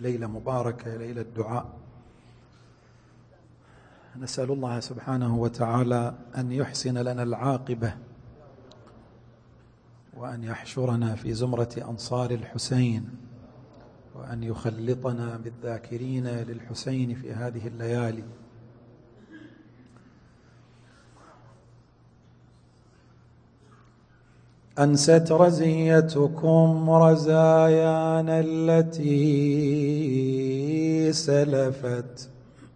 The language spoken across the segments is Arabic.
ليلة مباركة، ليلة الدعاء. نسأل الله سبحانه وتعالى أن يحسن لنا العاقبة، وأن يحشرنا في زمرة أنصار الحسين، وأن يخلطنا بالذاكرين للحسين في هذه الليالي. أنست رزيتكم رزايانا التي سلفت،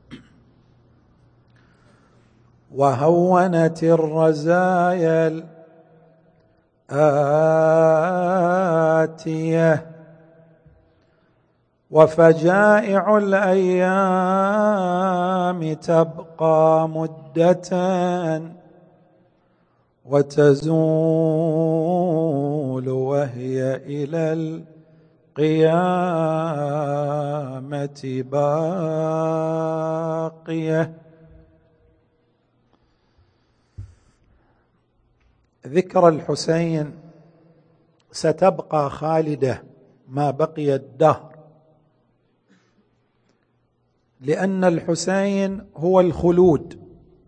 وهونت الرزايا الآتية، وفجائع الأيام تبقى مدة وتزول وهي إلى القيامة باقية. ذكر الحسين ستبقى خالدة ما بقي الدهر، لأن الحسين هو الخلود،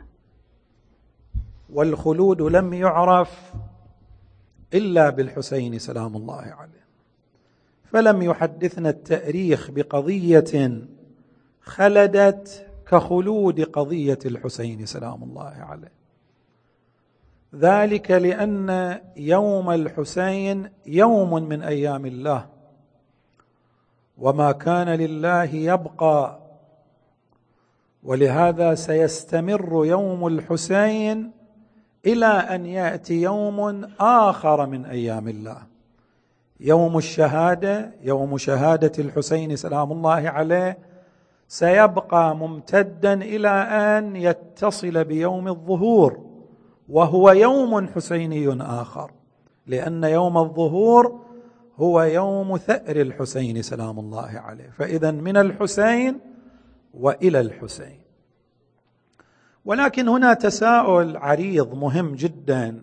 والخلود لم يعرف إلا بالحسين سلام الله عليه. فلم يحدثنا التاريخ بقضية خلدت كخلود قضية الحسين سلام الله عليه، ذلك لأن يوم الحسين يوم من أيام الله، وما كان لله يبقى، ولهذا سيستمر يوم الحسين إلى أن يأتي يوم آخر من أيام الله، يوم الشهادة، يوم شهادة الحسين سلام الله عليه، سيبقى ممتدا إلى أن يتصل بيوم الظهور، وهو يوم حسيني آخر، لأن يوم الظهور هو يوم ثأر الحسين سلام الله عليه. فإذا من الحسين وإلى الحسين. ولكن هنا تساؤل عريض مهم جدا،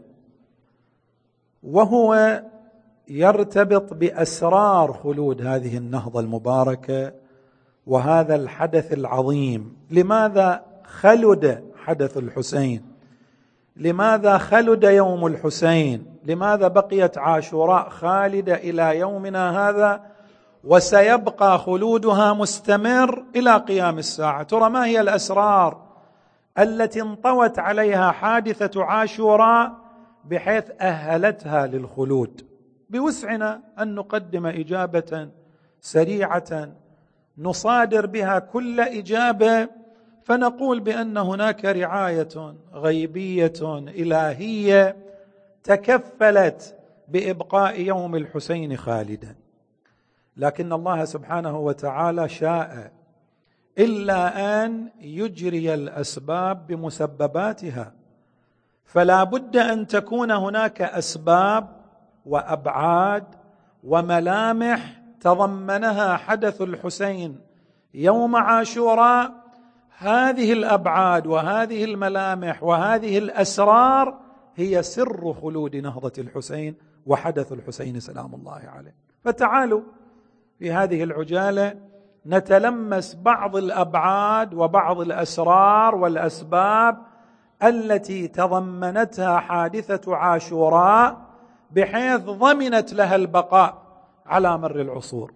وهو يرتبط بأسرار خلود هذه النهضة المباركة وهذا الحدث العظيم. لماذا خلد حدث الحسين؟ لماذا خلد يوم الحسين؟ لماذا بقيت عاشوراء خالدة إلى يومنا هذا، وسيبقى خلودها مستمر إلى قيام الساعة؟ ترى ما هي الأسرار التي انطوت عليها حادثة عاشوراء بحيث أهلتها للخلود؟ بوسعنا أن نقدم إجابة سريعة نصادر بها كل إجابة، فنقول بأن هناك رعاية غيبية إلهية تكفلت بإبقاء يوم الحسين خالدا، لكن الله سبحانه وتعالى شاء إلا أن يجري الأسباب بمسبباتها. فلا بد أن تكون هناك أسباب وأبعاد وملامح تضمنها حدث الحسين يوم عاشوراء. هذه الأبعاد وهذه الملامح وهذه الأسرار هي سر خلود نهضة الحسين وحدث الحسين سلام الله عليه. فتعالوا في هذه العجالة نتلمس بعض الأبعاد وبعض الأسرار والأسباب التي تضمنتها حادثة عاشوراء بحيث ضمنت لها البقاء على مر العصور.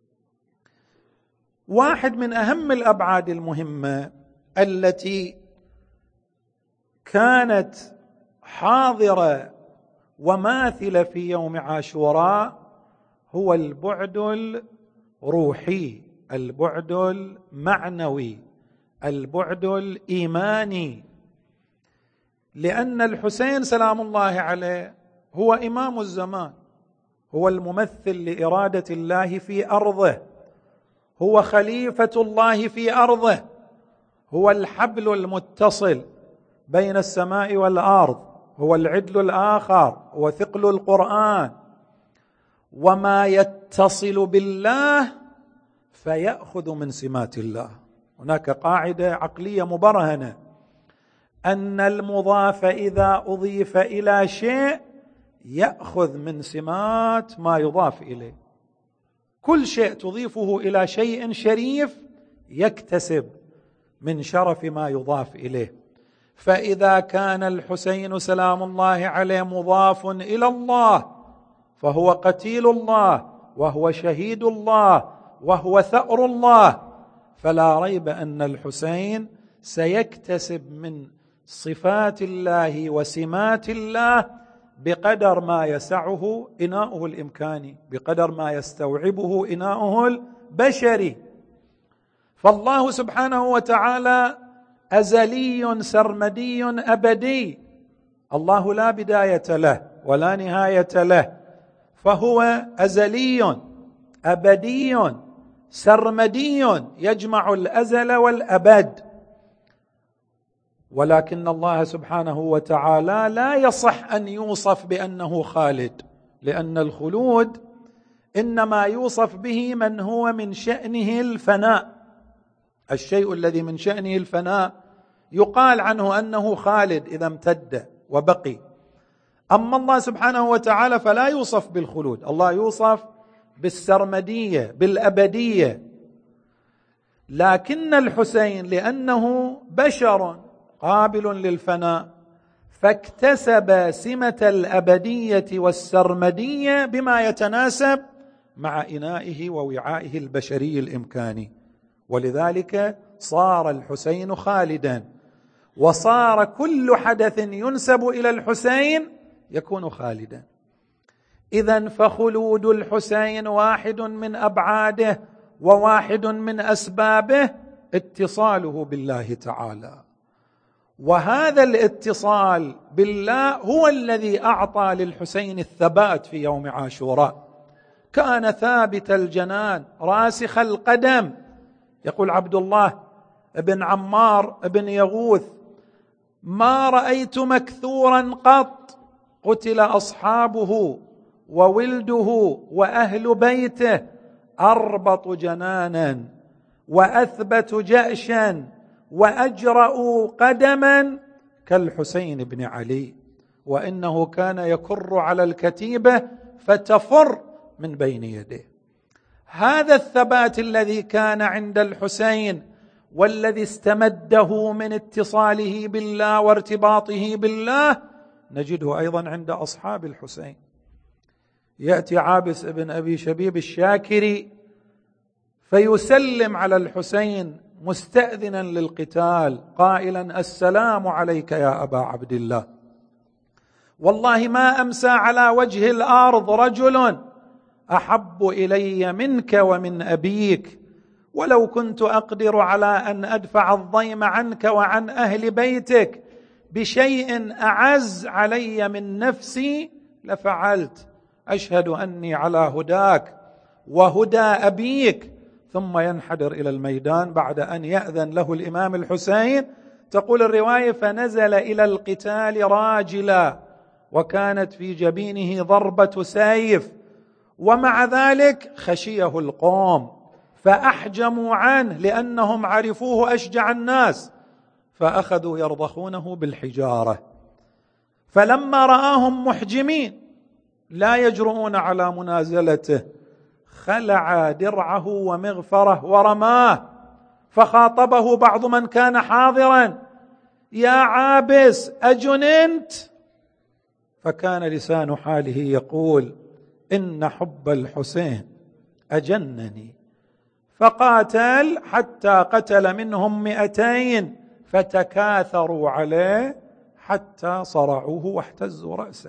واحد من أهم الأبعاد المهمة التي كانت حاضرة وماثلة في يوم عاشوراء هو البعد الروحي، البعد المعنوي، البعد الإيماني، لأن الحسين سلام الله عليه هو إمام الزمان، هو الممثل لإرادة الله في أرضه، هو خليفة الله في أرضه، هو الحبل المتصل بين السماء والأرض، هو العدل الآخر، هو ثقل القرآن. وما يتصل بالله فيأخذ من سمات الله. هناك قاعدة عقلية مبرهنة أن المضاف إذا أضيف إلى شيء يأخذ من سمات ما يضاف إليه. كل شيء تضيفه إلى شيء شريف يكتسب من شرف ما يضاف إليه. فإذا كان الحسين سلام الله عليه مضاف إلى الله فهو قتيل الله وهو شهيد الله وهو ثأر الله، فلا ريب أن الحسين سيكتسب من صفات الله وسمات الله بقدر ما يسعه إناؤه الإمكاني، بقدر ما يستوعبه إناؤه البشري. فالله سبحانه وتعالى أزلي سرمدي أبدي، الله لا بداية له ولا نهاية له، فهو أزلي أبدي سرمدي يجمع الأزل والأبد. ولكن الله سبحانه وتعالى لا يصح أن يوصف بأنه خالد، لأن الخلود إنما يوصف به من هو من شأنه الفناء. الشيء الذي من شأنه الفناء يقال عنه أنه خالد إذا امتد وبقي. أما الله سبحانه وتعالى فلا يوصف بالخلود، الله يوصف بالسرمدية بالأبدية. لكن الحسين لأنه بشر قابل للفناء فاكتسب سمة الأبدية والسرمدية بما يتناسب مع إنائه ووعائه البشري الإمكاني، ولذلك صار الحسين خالدا، وصار كل حدث ينسب إلى الحسين يكون خالدا. إذن فخلود الحسين واحد من أبعاده وواحد من أسبابه اتصاله بالله تعالى، وهذا الاتصال بالله هو الذي أعطى للحسين الثبات في يوم عاشوراء. كان ثابت الجنان راسخ القدم. يقول عبد الله بن عمار بن يغوث: ما رأيت مكثورا قط قتل أصحابه وولده وأهل بيته أربط جنانا وأثبت جأشا وأجرأ قدما كالحسين بن علي، وإنه كان يكر على الكتيبة فتفر من بين يديه. هذا الثبات الذي كان عند الحسين والذي استمده من اتصاله بالله وارتباطه بالله نجده أيضا عند أصحاب الحسين. يأتي عابس بن أبي شبيب الشاكري فيسلم على الحسين مستأذنا للقتال قائلا: السلام عليك يا أبا عبد الله، والله ما أمسى على وجه الأرض رجل أحب إلي منك ومن أبيك، ولو كنت أقدر على أن أدفع الضيم عنك وعن أهل بيتك بشيء أعز علي من نفسي لفعلت. أشهد أني على هداك وهدى أبيك. ثم ينحدر إلى الميدان بعد أن يأذن له الإمام الحسين. تقول الرواية: فنزل إلى القتال راجلا، وكانت في جبينه ضربة سيف، ومع ذلك خشيه القوم فأحجموا عنه لأنهم عرفوه أشجع الناس، فأخذوا يرضخونه بالحجارة. فلما رآهم محجمين لا يجرؤون على منازلته خلع درعه ومغفره ورماه، فخاطبه بعض من كان حاضرا: يا عابس أجننت؟ فكان لسان حاله يقول: إن حب الحسين أجنني. فقاتل حتى قتل منهم 200 فتكاثروا عليه حتى صرعوه واحتزوا رأسه.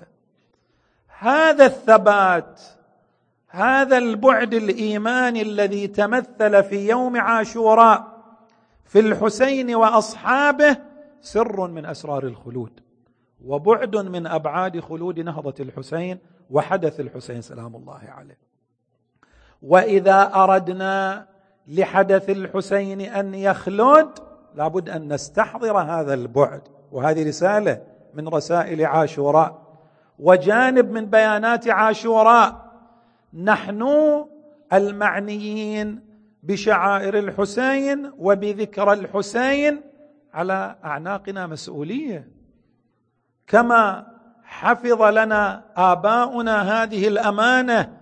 هذا الثبات، هذا البعد الإيماني الذي تمثل في يوم عاشوراء في الحسين وأصحابه سر من أسرار الخلود، وبعد من أبعاد خلود نهضة الحسين وحدث الحسين سلام الله عليه. وإذا أردنا لحدث الحسين أن يخلد لابد أن نستحضر هذا البعد، وهذه رسالة من رسائل عاشوراء وجانب من بيانات عاشوراء. نحن المعنيين بشعائر الحسين وبذكر الحسين على أعناقنا مسؤولية، كما حفظ لنا آباؤنا هذه الأمانة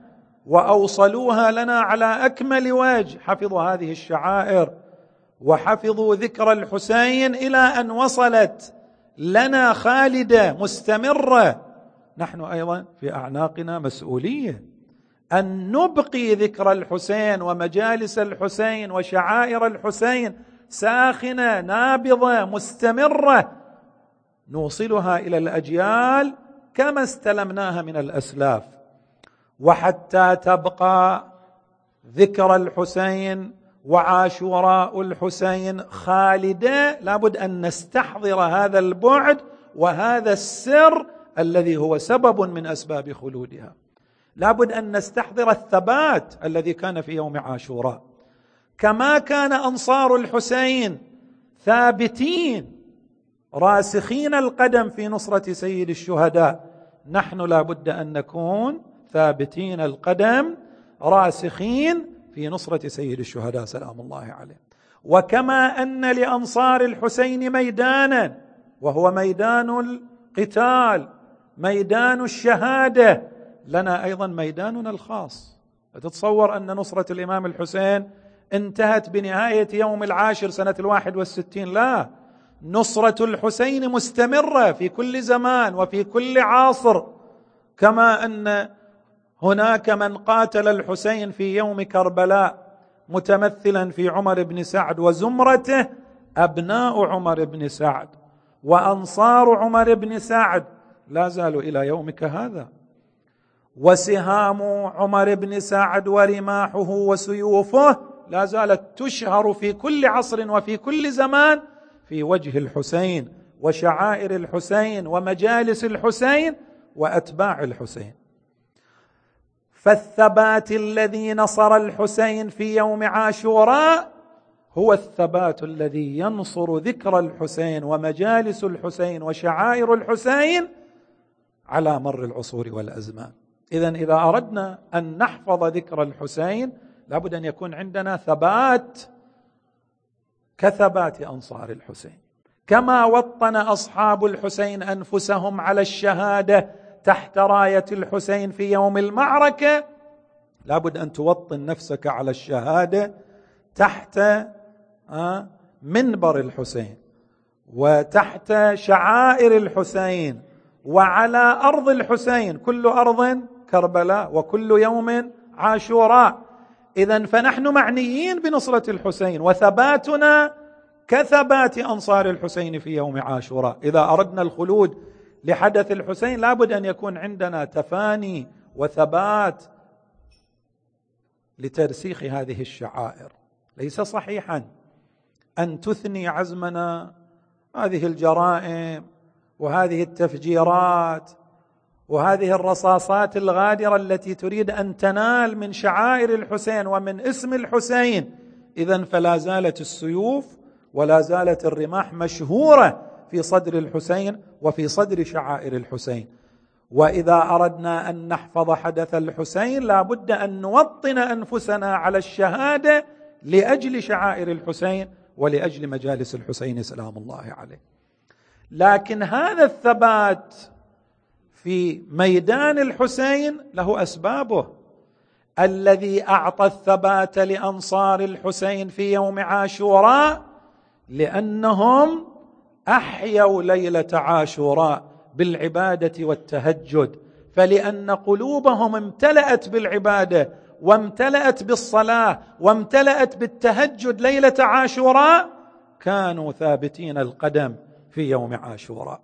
وأوصلوها لنا على أكمل وجه، حفظوا هذه الشعائر وحفظوا ذكر الحسين إلى أن وصلت لنا خالدة مستمرة. نحن أيضا في أعناقنا مسؤولية أن نبقي ذكر الحسين ومجالس الحسين وشعائر الحسين ساخنة نابضة مستمرة، نوصلها إلى الأجيال كما استلمناها من الأسلاف. وحتى تبقى ذكر الحسين وعاشوراء الحسين خالدة، لابد أن نستحضر هذا البعد وهذا السر الذي هو سبب من أسباب خلودها. لابد أن نستحضر الثبات الذي كان في يوم عاشوراء، كما كان أنصار الحسين ثابتين راسخين القدم في نصرة سيد الشهداء، نحن لابد أن نكون ثابتين القدم راسخين في نصرة سيد الشهداء سلام الله عليه. وكما أن لأنصار الحسين ميدانا، وهو ميدان القتال، ميدان الشهادة، لنا أيضا ميداننا الخاص. تتصور أن نصرة الإمام الحسين انتهت بنهاية يوم 10 سنة 61؟ لا، نصرة الحسين مستمرة في كل زمان وفي كل عصر. كما أن هناك من قاتل الحسين في يوم كربلاء متمثلا في عمر بن سعد وزمرته، أبناء عمر بن سعد وأنصار عمر بن سعد لا زالوا إلى يومك هذا، وسهام عمر بن سعد ورماحه وسيوفه لا زالت تشهر في كل عصر وفي كل زمان في وجه الحسين وشعائر الحسين ومجالس الحسين وأتباع الحسين. فالثبات الذي نصر الحسين في يوم عاشوراء هو الثبات الذي ينصر ذكر الحسين ومجالس الحسين وشعائر الحسين على مر العصور والأزمان. إذن إذا أردنا أن نحفظ ذكر الحسين لابد أن يكون عندنا ثبات كثبات أنصار الحسين. كما وطن أصحاب الحسين أنفسهم على الشهادة تحت راية الحسين في يوم المعركة، لابد أن توطن نفسك على الشهادة تحت منبر الحسين وتحت شعائر الحسين وعلى أرض الحسين، كل أرض كربلاء وكل يوم عاشوراء. إذن فنحن معنيين بنصرة الحسين، وثباتنا كثبات أنصار الحسين في يوم عاشوراء. إذا أردنا الخلود لحدث الحسين لابد أن يكون عندنا تفاني وثبات لترسيخ هذه الشعائر. ليس صحيحا أن تثني عزمنا هذه الجرائم وهذه التفجيرات وهذه الرصاصات الغادرة التي تريد أن تنال من شعائر الحسين ومن اسم الحسين. إذن فلا زالت السيوف ولا زالت الرماح مشهورة في صدر الحسين وفي صدر شعائر الحسين. وإذا أردنا أن نحفظ حدث الحسين لابد أن نوطن أنفسنا على الشهادة لأجل شعائر الحسين ولأجل مجالس الحسين سلام الله عليه. لكن هذا الثبات في ميدان الحسين له أسبابه. الذي أعطى الثبات لأنصار الحسين في يوم عاشوراء لأنهم أحيوا ليلة عاشوراء بالعبادة والتهجد، فلأن قلوبهم امتلأت بالعبادة وامتلأت بالصلاة وامتلأت بالتهجد ليلة عاشوراء، كانوا ثابتين القدم في يوم عاشوراء.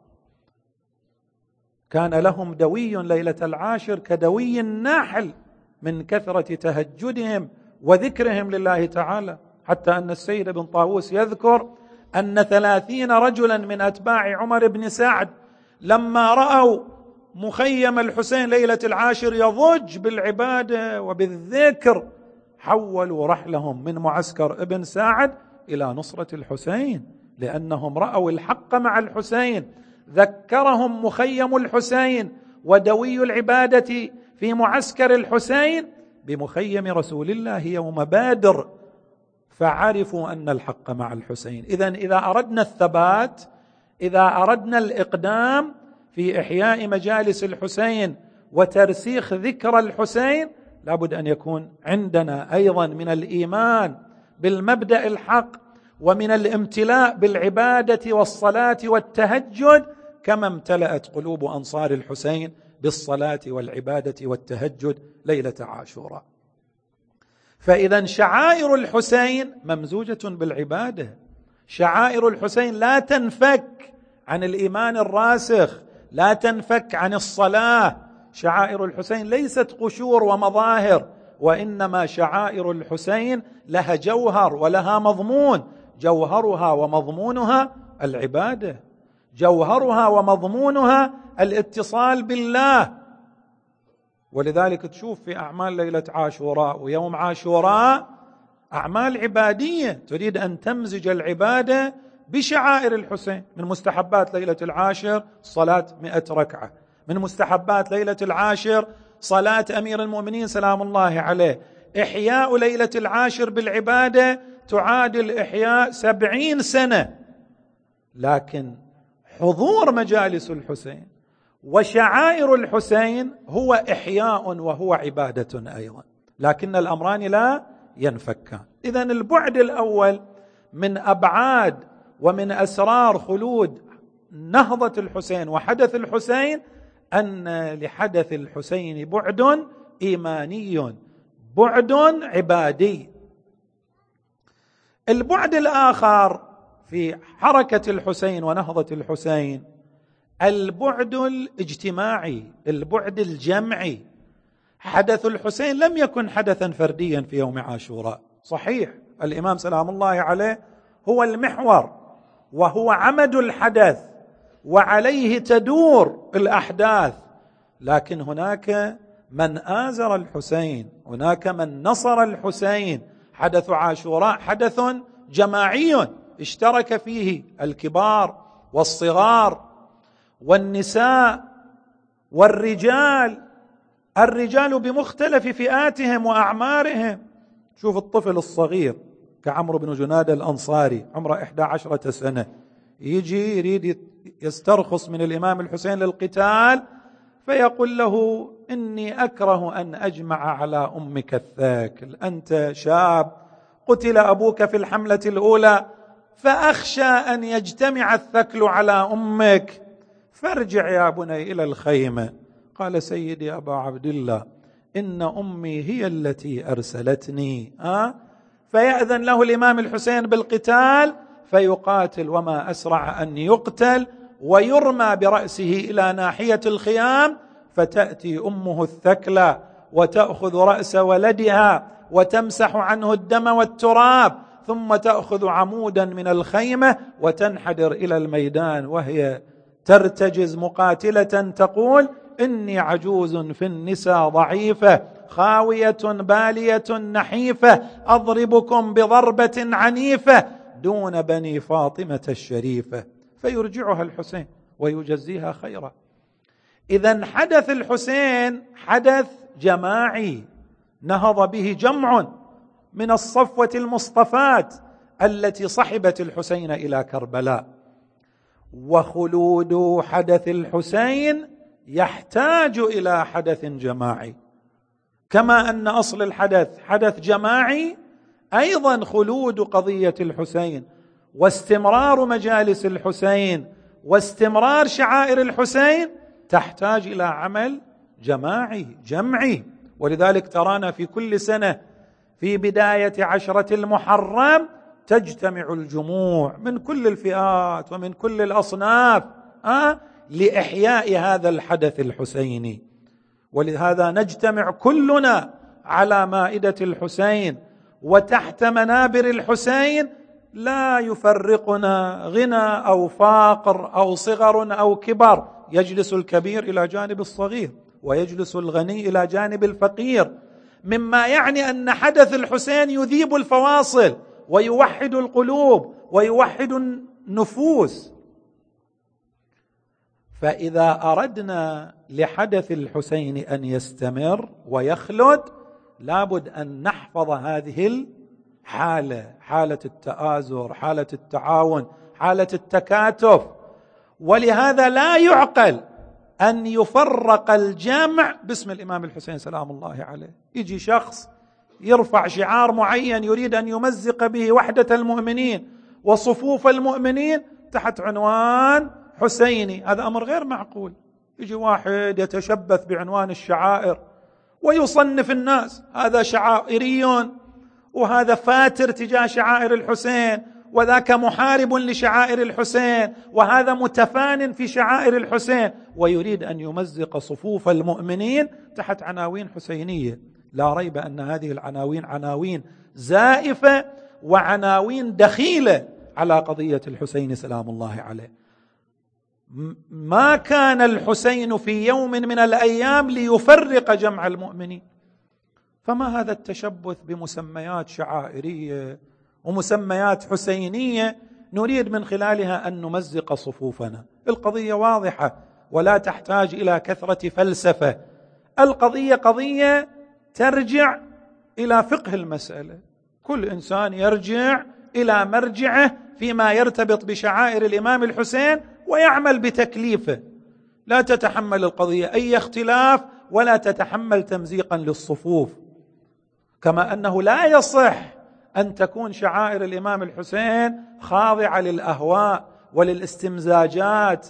كان لهم دوي ليلة 10 كدوي النحل من كثرة تهجدهم وذكرهم لله تعالى، حتى أن السيد بن طاووس يذكر أن 30 رجلا من أتباع عمر بن سعد لما رأوا مخيم الحسين ليلة 10 يضج بالعبادة وبالذكر حولوا رحلهم من معسكر ابن سعد إلى نصرة الحسين، لأنهم رأوا الحق مع الحسين. ذكرهم مخيم الحسين ودوي العبادة في معسكر الحسين بمخيم رسول الله يوم بدر، فعرفوا أن الحق مع الحسين. إذن إذا أردنا الثبات، إذا أردنا الإقدام في إحياء مجالس الحسين وترسيخ ذكر الحسين، لابد أن يكون عندنا أيضا من الإيمان بالمبدأ الحق ومن الامتلاء بالعبادة والصلاة والتهجد كما امتلأت قلوب أنصار الحسين بالصلاة والعبادة والتهجد ليلة عاشوراء. فإذا شعائر الحسين ممزوجة بالعبادة، شعائر الحسين لا تنفك عن الإيمان الراسخ، لا تنفك عن الصلاة. شعائر الحسين ليست قشور ومظاهر، وإنما شعائر الحسين لها جوهر ولها مضمون. جوهرها ومضمونها العبادة، جوهرها ومضمونها الاتصال بالله. ولذلك تشوف في أعمال ليلة عاشوراء ويوم عاشوراء أعمال عبادية تريد أن تمزج العبادة بشعائر الحسين. من مستحبات ليلة العاشر صلاة 100 ركعة، من مستحبات ليلة العاشر صلاة أمير المؤمنين سلام الله عليه. إحياء ليلة العاشر بالعبادة تعادل إحياء 70 سنة. لكن حضور مجالس الحسين وشعائر الحسين هو إحياء وهو عبادة أيضا، لكن الأمران لا ينفكان. إذن البعد الأول من أبعاد ومن أسرار خلود نهضة الحسين وحدث الحسين أن لحدث الحسين بعد إيماني، بعد عبادي. البعد الآخر في حركة الحسين ونهضة الحسين البعد الاجتماعي، البعد الجمعي. حدث الحسين لم يكن حدثا فرديا في يوم عاشوراء، صحيح الإمام سلام الله عليه هو المحور وهو عمد الحدث وعليه تدور الأحداث، لكن هناك من آزر الحسين، هناك من نصر الحسين. حدث عاشوراء حدث جماعي اشترك فيه الكبار والصغار والنساء والرجال، الرجال بمختلف فئاتهم وأعمارهم. شوف الطفل الصغير كعمرو بن جنادة الأنصاري عمره 11 سنة يجي يريد يسترخص من الإمام الحسين للقتال، فيقول له إني أكره أن أجمع على أمك الثاكل، أنت شاب قتل أبوك في الحملة الأولى فأخشى أن يجتمع الثكل على أمك، فارجع يا بني إلى الخيمة. قال سيدي أبا عبد الله إن أمي هي التي أرسلتني. فيأذن له الإمام الحسين بالقتال فيقاتل، وما أسرع أن يقتل ويرمى برأسه إلى ناحية الخيام، فتأتي أمه الثكلى وتأخذ رأس ولدها وتمسح عنه الدم والتراب، ثم تأخذ عمودا من الخيمة وتنحدر إلى الميدان وهي ترتجز مقاتلة تقول إني عجوز في النساء ضعيفة خاوية بالية نحيفة أضربكم بضربة عنيفة دون بني فاطمة الشريفة. فيرجعها الحسين ويجزيها خيرا. إذن حدث الحسين حدث جماعي نهض به جمع من الصفوة المصطفات التي صحبت الحسين إلى كربلاء. وخلود حدث الحسين يحتاج إلى حدث جماعي، كما أن أصل الحدث حدث جماعي، أيضا خلود قضية الحسين واستمرار مجالس الحسين واستمرار شعائر الحسين تحتاج إلى عمل جماعي جمعي. ولذلك ترانا في كل سنة في بداية 10 المحرم تجتمع الجموع من كل الفئات ومن كل الأصناف لإحياء هذا الحدث الحسيني. ولهذا نجتمع كلنا على مائدة الحسين وتحت منابر الحسين، لا يفرقنا غنى أو فقر أو صغر أو كبر، يجلس الكبير إلى جانب الصغير ويجلس الغني إلى جانب الفقير، مما يعني أن حدث الحسين يذيب الفواصل ويوحد القلوب ويوحد النفوس. فإذا أردنا لحدث الحسين أن يستمر ويخلد لابد أن نحفظ هذه الحالة، حالة التآزر، حالة التعاون، حالة التكاتف. ولهذا لا يعقل أن يفرق الجمع باسم الإمام الحسين سلام الله عليه. يجي شخص يرفع شعار معين يريد أن يمزق به وحدة المؤمنين وصفوف المؤمنين تحت عنوان حسيني، هذا أمر غير معقول. يجي واحد يتشبث بعنوان الشعائر ويصنف الناس، هذا شعائريون وهذا فاتر تجاه شعائر الحسين، وذاك محارب لشعائر الحسين، وهذا متفان في شعائر الحسين، ويريد أن يمزق صفوف المؤمنين تحت عناوين حسينية. لا ريب أن هذه العناوين عناوين زائفة وعناوين دخيلة على قضية الحسين سلام الله عليه. ما كان الحسين في يوم من الأيام ليفرق جمع المؤمنين، فما هذا التشبث بمسميات شعائرية ومسميات حسينية نريد من خلالها أن نمزق صفوفنا؟ القضية واضحة ولا تحتاج إلى كثرة فلسفة. القضية قضية ترجع إلى فقه المسألة، كل إنسان يرجع إلى مرجعه فيما يرتبط بشعائر الإمام الحسين ويعمل بتكليفه. لا تتحمل القضية أي اختلاف ولا تتحمل تمزيقا للصفوف، كما أنه لا يصح أن تكون شعائر الإمام الحسين خاضعة للأهواء وللاستمزاجات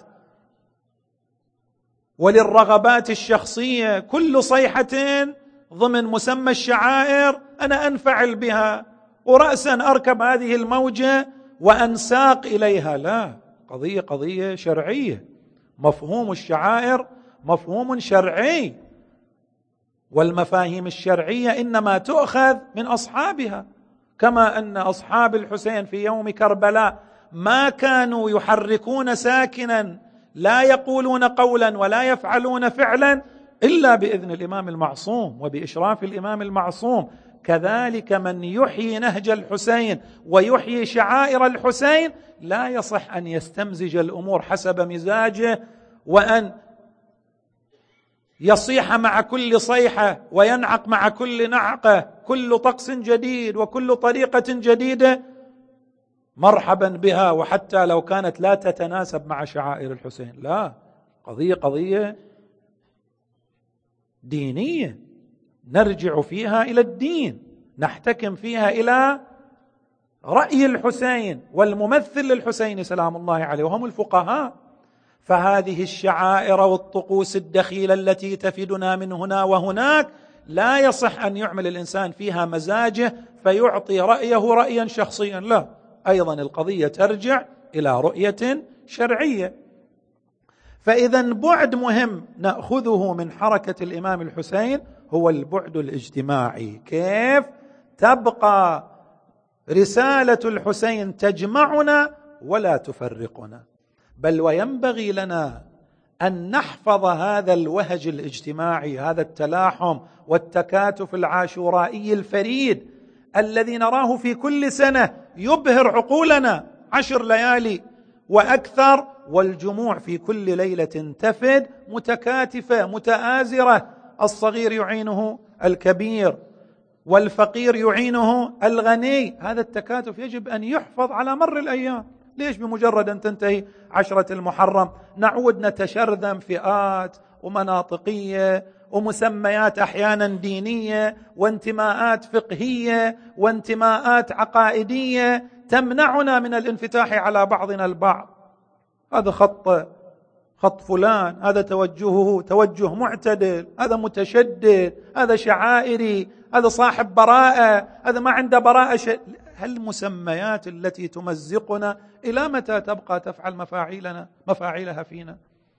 وللرغبات الشخصية. كل صيحة ضمن مسمى الشعائر أنا أنفعل بها ورأسا أركب هذه الموجة وأنساق إليها. لا، قضية شرعية، مفهوم الشعائر مفهوم شرعي، والمفاهيم الشرعية إنما تؤخذ من أصحابها، كما أن أصحاب الحسين في يوم كربلاء ما كانوا يحركون ساكنا لا يقولون قولا ولا يفعلون فعلا إلا بإذن الإمام المعصوم وبإشراف الإمام المعصوم. كذلك من يحيي نهج الحسين ويحيي شعائر الحسين لا يصح أن يستمزج الأمور حسب مزاجه وأن يصيح مع كل صيحة وينعق مع كل نعقة، كل طقس جديد وكل طريقة جديدة مرحبا بها وحتى لو كانت لا تتناسب مع شعائر الحسين. لا، قضية دينية نرجع فيها إلى الدين، نحتكم فيها إلى رأي الحسين والممثل للحسين سلام الله عليه وهم الفقهاء. فهذه الشعائر والطقوس الدخيلة التي تفيدنا من هنا وهناك لا يصح أن يعمل الإنسان فيها مزاجه فيعطي رأيه رأيا شخصيا، لا، أيضا القضية ترجع إلى رؤية شرعية. فإذا بعد مهم نأخذه من حركة الإمام الحسين هو البعد الاجتماعي، كيف تبقى رسالة الحسين تجمعنا ولا تفرقنا، بل وينبغي لنا أن نحفظ هذا الوهج الاجتماعي، هذا التلاحم والتكاتف العاشورائي الفريد الذي نراه في كل سنة يبهر عقولنا 10 ليالي وأكثر، والجموع في كل ليلة تفد متكاتفة متآزرة، الصغير يعينه الكبير والفقير يعينه الغني. هذا التكاتف يجب أن يحفظ على مر الأيام. ليش بمجرد أن تنتهي 10 المحرم نعود نتشرذم فئات ومناطقية ومسميات أحيانا دينية وانتماءات فقهية وانتماءات عقائدية تمنعنا من الانفتاح على بعضنا البعض؟ هذا خط فلان، هذا توجهه توجه معتدل، هذا متشدد، هذا شعائري، هذا صاحب براءة، هذا ما عنده براءة. هالمسميات التي تمزقنا إلى متى تبقى تفعل مفاعيلها فينا؟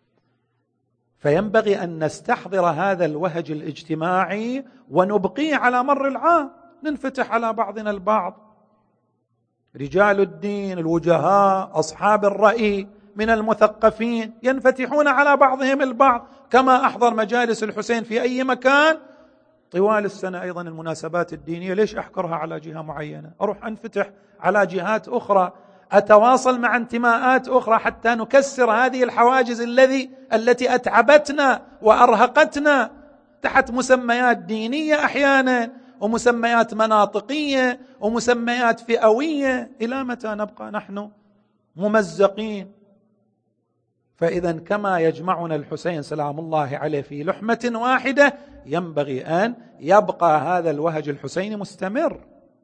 فينبغي أن نستحضر هذا الوهج الاجتماعي ونبقيه على مر العام، ننفتح على بعضنا البعض. رجال الدين الوجهاء أصحاب الرأي من المثقفين ينفتحون على بعضهم البعض، كما أحضر مجالس الحسين في أي مكان طوال السنة. أيضا المناسبات الدينية ليش أحكرها على جهة معينة؟ أروح أنفتح على جهات أخرى، أتواصل مع انتماءات أخرى حتى نكسر هذه الحواجز التي أتعبتنا وأرهقتنا تحت مسميات دينية أحيانا ومسميات مناطقية ومسميات فئوية. إلى متى نبقى نحن ممزقين؟ فإذا كما يجمعنا الحسين سلام الله عليه في لحمة واحدة، ينبغي أن يبقى هذا الوهج الحسيني مستمر.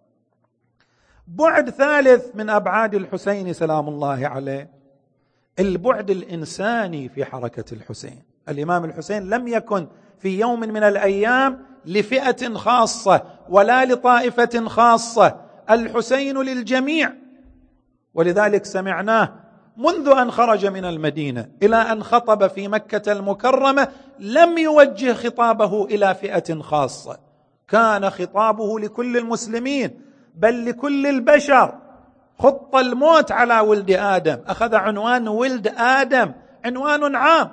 بعد ثالث من أبعاد الحسين سلام الله عليه، البعد الإنساني في حركة الحسين. الإمام الحسين لم يكن في يوم من الأيام لفئة خاصة ولا لطائفة خاصة، الحسين للجميع. ولذلك سمعناه منذ أن خرج من المدينة إلى أن خطب في مكة المكرمة لم يوجه خطابه إلى فئة خاصة، كان خطابه لكل المسلمين بل لكل البشر. خط الموت على ولد آدم، أخذ عنوان ولد آدم، عنوان عام.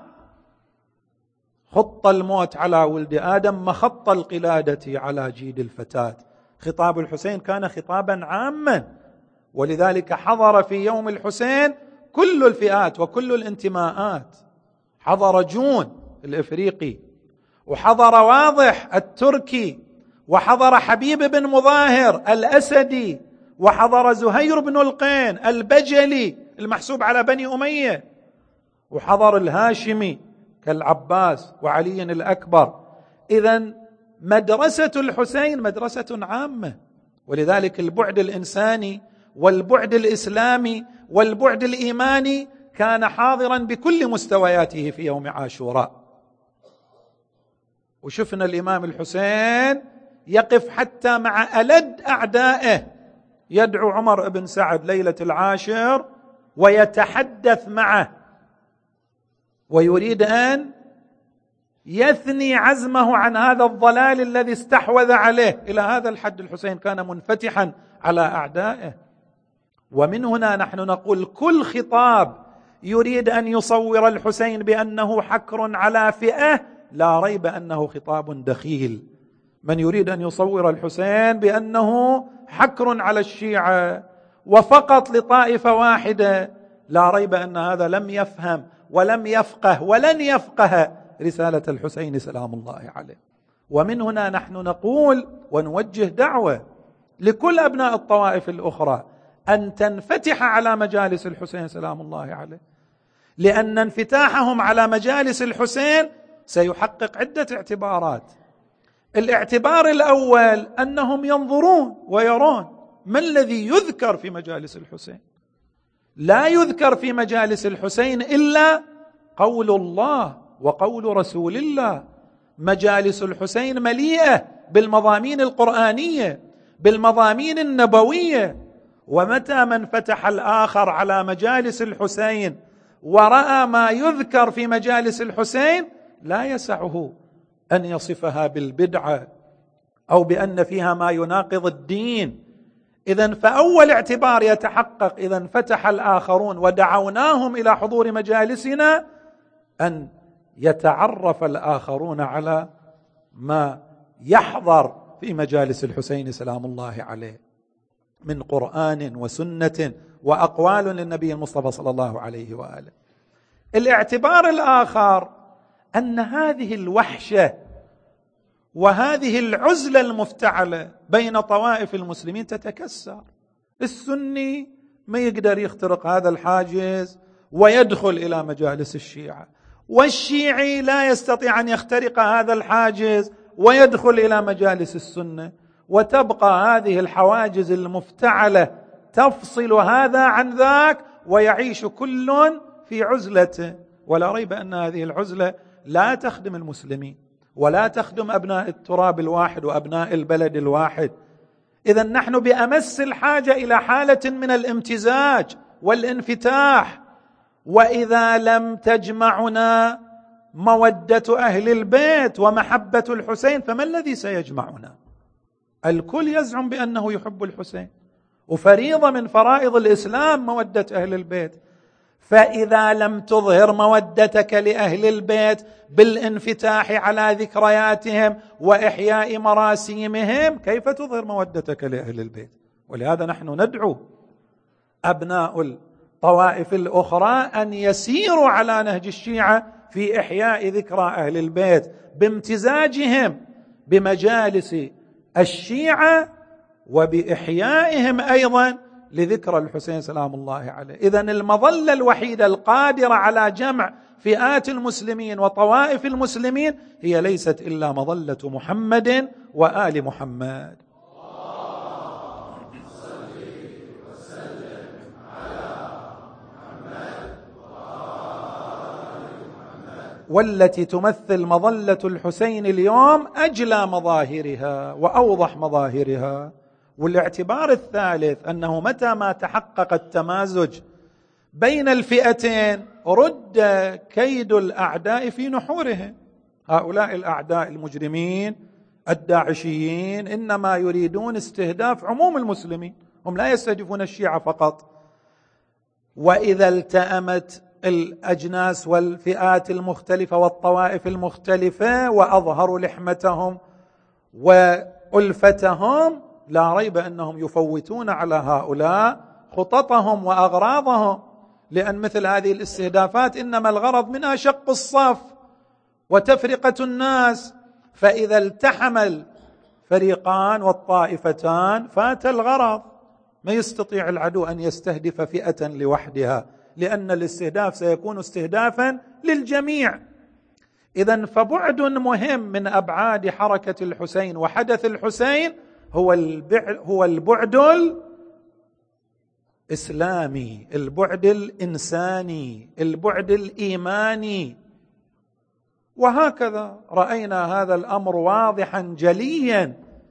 خط الموت على ولد آدم مخط القلادة على جيد الفتاة. خطاب الحسين كان خطابا عاما، ولذلك حضر في يوم الحسين كل الفئات وكل الانتماءات. حضر جون الإفريقي، وحضر واضح التركي، وحضر حبيب بن مظاهر الأسدي، وحضر زهير بن القين البجلي المحسوب على بني أمية، وحضر الهاشمي كالعباس وعلي الأكبر. إذن مدرسة الحسين مدرسة عامة. ولذلك البعد الإنساني والبعد الإسلامي والبعد الإيماني كان حاضرا بكل مستوياته في يوم عاشوراء. وشفنا الإمام الحسين يقف حتى مع ألد أعدائه، يدعو عمر بن سعد ليلة العاشر ويتحدث معه، ويريد أن يثني عزمه عن هذا الضلال الذي استحوذ عليه. إلى هذا الحد الحسين كان منفتحا على أعدائه. ومن هنا نحن نقول كل خطاب يريد أن يصور الحسين بأنه حكر على فئة لا ريب أنه خطاب دخيل. من يريد أن يصور الحسين بأنه حكر على الشيعة وفقط لطائفة واحدة، لا ريب أن هذا لم يفهم ولم يفقه ولن يفقه رسالة الحسين سلام الله عليه. ومن هنا نحن نقول ونوجه دعوة لكل أبناء الطوائف الأخرى أن تنفتح على مجالس الحسين سلام الله عليه، لأن انفتاحهم على مجالس الحسين سيحقق عدة اعتبارات. الاعتبار الأول أنهم ينظرون ويرون ما الذي يذكر في مجالس الحسين. لا يذكر في مجالس الحسين إلا قول الله وقول رسول الله. مجالس الحسين مليئة بالمضامين القرآنية، بالمضامين النبوية. ومتى من فتح الآخر على مجالس الحسين ورأى ما يذكر في مجالس الحسين لا يسعه أن يصفها بالبدعة أو بأن فيها ما يناقض الدين. إذن فأول اعتبار يتحقق إذا انفتح الآخرون ودعوناهم إلى حضور مجالسنا أن يتعرف الآخرون على ما يحضر في مجالس الحسين سلام الله عليه من قرآن وسنة وأقوال للنبي المصطفى صلى الله عليه وآله. الاعتبار الآخر أن هذه الوحشة وهذه العزلة المفتعلة بين طوائف المسلمين تتكسر. السني ما يقدر يخترق هذا الحاجز ويدخل إلى مجالس الشيعة، والشيعي لا يستطيع أن يخترق هذا الحاجز ويدخل إلى مجالس السنة، وتبقى هذه الحواجز المفتعلة تفصل هذا عن ذاك ويعيش كل في عزلته. ولا ريب أن هذه العزلة لا تخدم المسلمين ولا تخدم أبناء التراب الواحد وأبناء البلد الواحد. إذن نحن بأمس الحاجة إلى حالة من الامتزاج والانفتاح. وإذا لم تجمعنا مودة أهل البيت ومحبة الحسين فما الذي سيجمعنا؟ الكل يزعم بأنه يحب الحسين، وفريضة من فرائض الإسلام مودة أهل البيت. فإذا لم تظهر مودتك لأهل البيت بالانفتاح على ذكرياتهم وإحياء مراسيمهم، كيف تظهر مودتك لأهل البيت؟ ولهذا نحن ندعو أبناء الطوائف الأخرى أن يسيروا على نهج الشيعة في إحياء ذكرى أهل البيت بامتزاجهم بمجالس الشيعة وبإحيائهم أيضا لذكرى الحسين سلام الله عليه. إذن المظلة الوحيدة القادرة على جمع فئات المسلمين وطوائف المسلمين هي ليست إلا مظلة محمد وآل محمد. والتي تمثل مظلة الحسين اليوم أجلى مظاهرها وأوضح مظاهرها. والاعتبار الثالث أنه متى ما تحقق التمازج بين الفئتين رد كيد الأعداء في نحورهم. هؤلاء الأعداء المجرمين الداعشيين إنما يريدون استهداف عموم المسلمين، هم لا يستهدفون الشيعة فقط. وإذا التأمت الأجناس والفئات المختلفة والطوائف المختلفة وأظهروا لحمتهم وألفتهم، لا ريب أنهم يفوتون على هؤلاء خططهم وأغراضهم، لأن مثل هذه الاستهدافات إنما الغرض منها شق الصف وتفرقة الناس. فإذا التحم الفريقان والطائفتان فات الغرض. ما يستطيع العدو أن يستهدف فئة لوحدها، لأن الاستهداف سيكون استهدافا للجميع. إذن فبعد مهم من أبعاد حركة الحسين وحدث الحسين هو البعد الإسلامي، البعد الإنساني، البعد الإيماني. وهكذا رأينا هذا الأمر واضحا جليا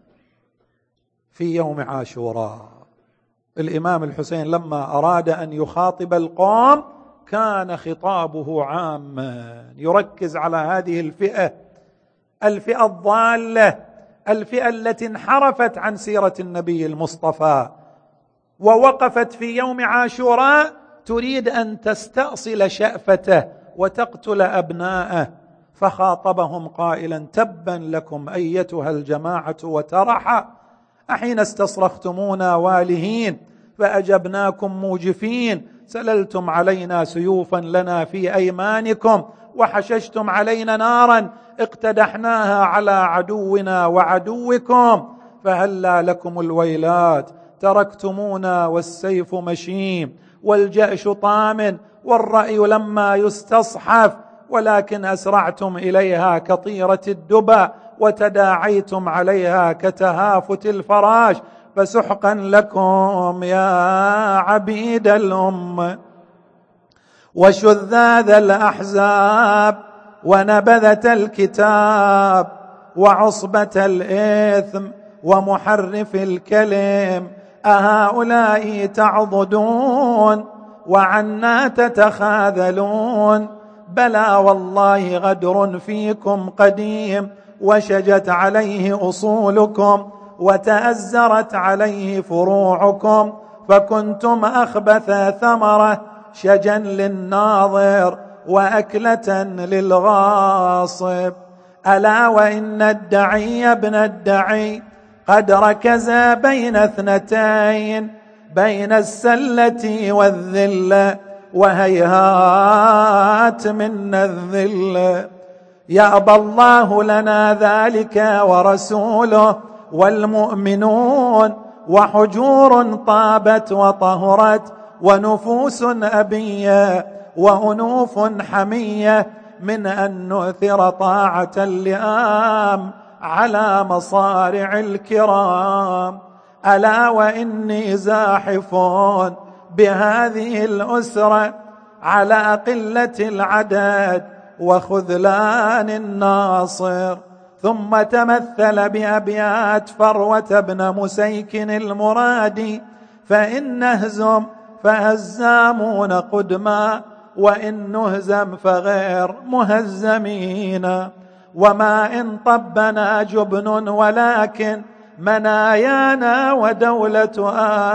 في يوم عاشوراء. الإمام الحسين لما أراد أن يخاطب القوم كان خطابه عاما يركز على هذه الفئة الضالة، الفئة التي انحرفت عن سيرة النبي المصطفى ووقفت في يوم عاشوراء تريد أن تستأصل شأفته وتقتل أبناءه. فخاطبهم قائلا: تبا لكم أيتها الجماعة وترحا، أحين استصرختمونا والهين فأجبناكم موجفين، سللتم علينا سيوفا لنا في أيمانكم، وحششتم علينا نارا اقتدحناها على عدونا وعدوكم، فهلا لكم الويلات، تركتمونا والسيف مشيم والجأش طام والرأي لما يستصحف، ولكن أسرعتم إليها كطيرة الدبا وتداعيتم عليها كتهافت الفراش، فسحقا لكم يا عبيد الأمة وشذاذ الأحزاب ونبذة الكتاب وعصبة الإثم ومحرف الكلم، أهؤلاء تعضدون وعنا تتخاذلون؟ بلى والله غدر فيكم قديم، وشجت عليه أصولكم وتأزرت عليه فروعكم، فكنتم أخبث ثمرة شجا للناظر وأكلة للغاصب. ألا وإن الدعي ابن الدعي قد ركز بين اثنتين، بين السلة والذلة، وهيهات من الذلة. يأبى الله لنا ذلك ورسوله والمؤمنون، وحجور طابت وطهرت، ونفوس أبية وأنوف حمية، من أن نؤثر طاعة اللئام على مصارع الكرام. ألا وإني زاحف بهذه الأسرة على قلة العدد وخذلان الناصر. ثم تمثل بأبيات فروة بن مسيك المرادي: فإن نهزم فهزامون قدما، وإن نهزم فغير مهزمين، وما إن طبنا جبن ولكن منايانا ودولة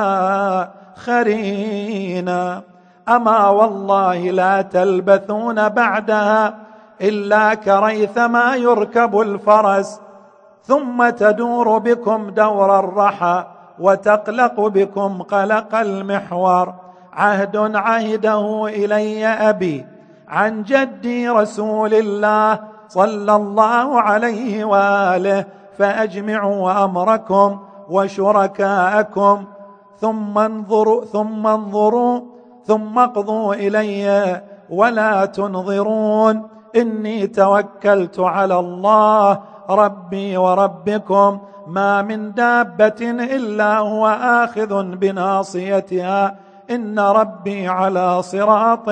آخرين. أما والله لا تلبثون بعدها إلا كريثما يركب الفرس، ثم تدور بكم دور الرحى وتقلق بكم قلق المحور. عهد عهده إلي أبي عن جدي رسول الله صلى الله عليه وآله، فأجمعوا أمركم وشركاءكم ثم انظروا ثم اقضوا إلي ولا تنظرون إني توكلت على الله ربي وربكم ما من دابة إلا هو آخذ بناصيتها إن ربي على صراط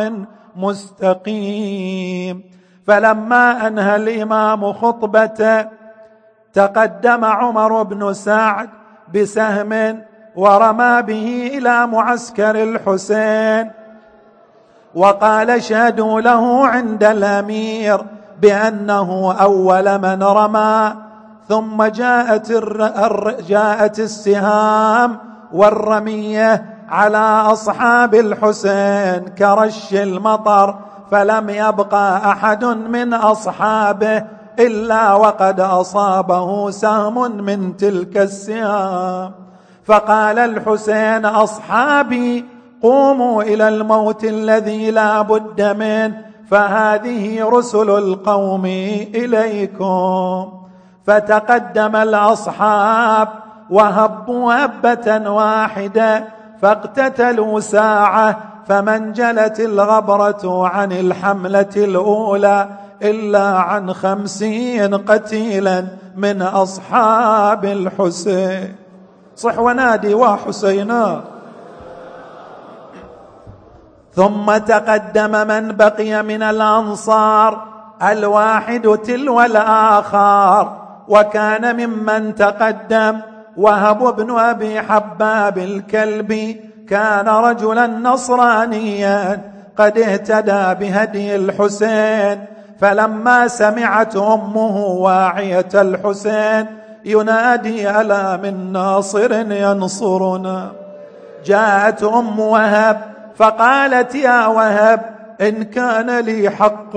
مستقيم. فلما أنهى الإمام خطبته تقدم عمر بن سعد بسهم ورمى به إلى معسكر الحسين وقال اشهدوا له عند الأمير بأنه أول من رمى. ثم جاءت السهام والرمية على أصحاب الحسين كرش المطر، فلم يبقى أحد من أصحابه إلا وقد أصابه سهم من تلك السهام. فقال الحسين أصحابي قوموا إلى الموت الذي لا بد منه، فهذه رسل القوم إليكم. فتقدم الأصحاب وهبوا هبة واحدة فاقتتلوا ساعة، فما انجلت الغبرة عن الحملة الأولى إلا عن 50 قتيلا من أصحاب الحسين. صح ونادي وحسينا. ثم تقدم من بقي من الأنصار الواحد تلو الآخر، وكان ممن تقدم وهب بن أبي حباب الكلبي، كان رجلا نصرانيا قد اهتدى بهدي الحسين. فلما سمعت أمه واعية الحسين ينادي ألا من ناصر ينصرنا، جاءت أم وهب فقالت يا وهب إن كان لي حق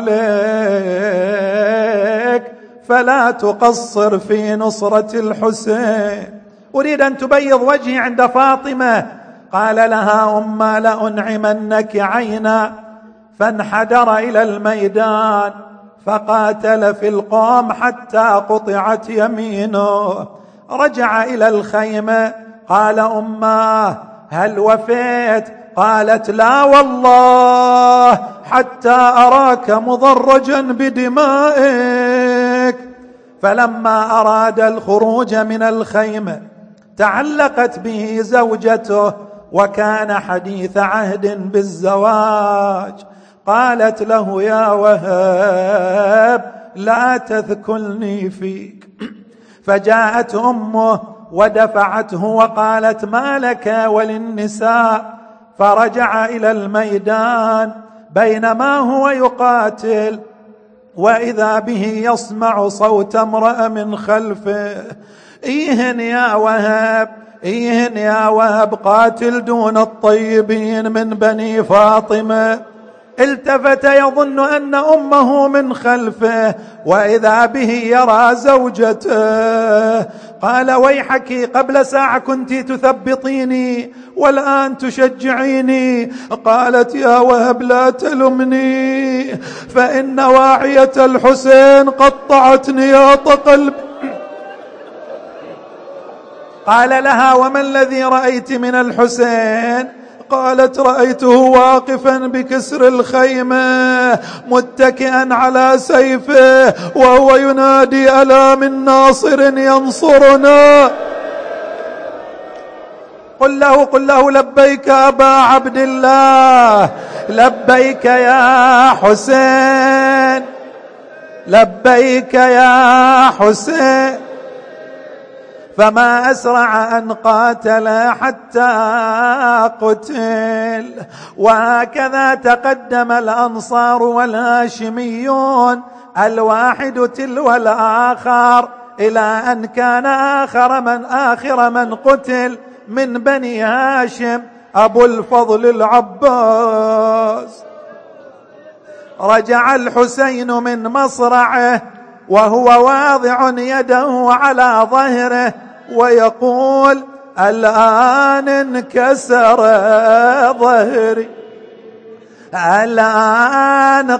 عليك فلا تقصر في نصرة الحسين، أريد أن تبيض وجهي عند فاطمة. قال لها أما لأنعمنك عينا، فانحدر إلى الميدان فقاتل في القوم حتى قطعت يمينه. رجع إلى الخيمة قال أماه هل وفيت؟ قالت لا والله حتى أراك مضرجا بدمائك. فلما أراد الخروج من الخيمة تعلقت به زوجته، وكان حديث عهد بالزواج. قالت له يا وهب لا تذكلني فيك. فجاءت أمه ودفعته وقالت ما لك وللنساء؟ فرجع إلى الميدان بينما هو يقاتل وإذا به يسمع صوت امرأة من خلفه إيهن يا وهب، إيهن يا وهب، قاتل دون الطيبين من بني فاطمة. التفت يظن أن أمه من خلفه وإذا به يرى زوجته. قال ويحك قبل ساعة كنت تثبطيني والآن تشجعيني. قالت يا وهب لا تلمني فإن واعية الحسين قطعت نياط قلبي. قال لها وما الذي رأيت من الحسين؟ قالت رأيته واقفا بكسر الخيمة متكئا على سيفه وهو ينادي ألا من ناصر ينصرنا. قل له لبيك أبا عبد الله، لبيك يا حسين، لبيك يا حسين. فما أسرع أن قاتل حتى قتل. وهكذا تقدم الأنصار والهاشميون الواحد تلو الآخر إلى أن كان آخر من قتل من بني هاشم أبو الفضل العباس. رجع الحسين من مصرعه وهو واضع يده على ظهره ويقول الآن انكسر ظهري، الآن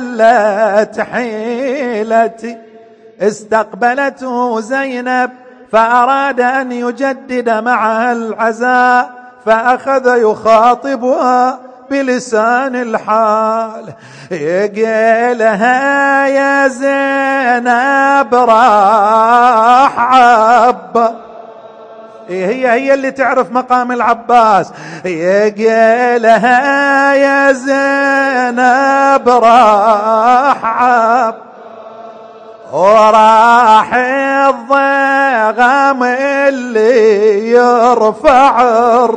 قلت حيلتي. استقبلته زينب فأراد أن يجدد معها العزاء، فأخذ يخاطبها بلسان الحال، يقلها يا زينب راح عباس، هي اللي تعرف مقام العباس، يقلها يا زينب راح عباس، وراح الضغم اللي يرفع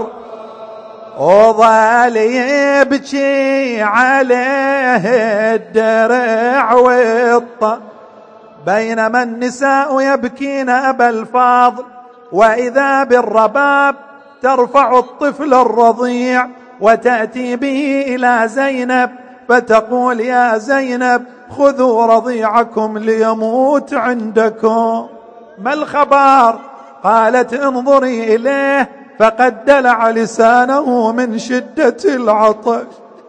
وظل يبكي عليه الدرع والطا، بينما النساء يبكين أبا الفاضل، وإذا بالرباب ترفع الطفل الرضيع وتأتي به إلى زينب فتقول يا زينب خذوا رضيعكم ليموت عندكم. ما الخبر؟ قالت انظري إليه فقد دلع لسانه من شدة العطش.